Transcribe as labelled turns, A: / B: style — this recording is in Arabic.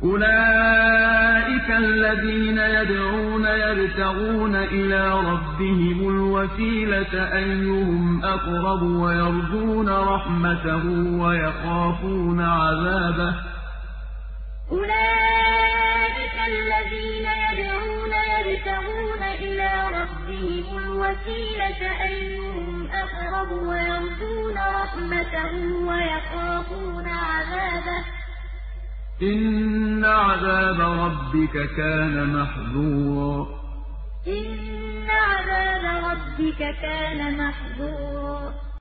A: أُولَٰئِكَ الَّذِينَ يَدْعُونَ يَبْتَغُونَ إِلَىٰ رَبِّهِمُ الْوَسِيلَةَ أَيُّهُمْ أَقْرَبُ وَيَرْجُونَ رَحْمَتَهُ وَيَخَافُونَ عَذَابَهُ ۚ
B: أُولَٰئِكَ الَّذِينَ يَدْعُونَ يَبْتَغُونَ إِلَىٰ رَبِّهِمُ الْوَسِيلَةَ أَيُّهُمْ أَقْرَبُ وَيَرْجُونَ رَحْمَتَهُ وَيَخَافُونَ عَذَابَهُ ۚ
A: إِنَّ عَذَابَ رَبِّكَ كَانَ مَحْذُورًا
B: إِنَّ عَذَابَ رَبِّكَ كَانَ مَحْذُورًا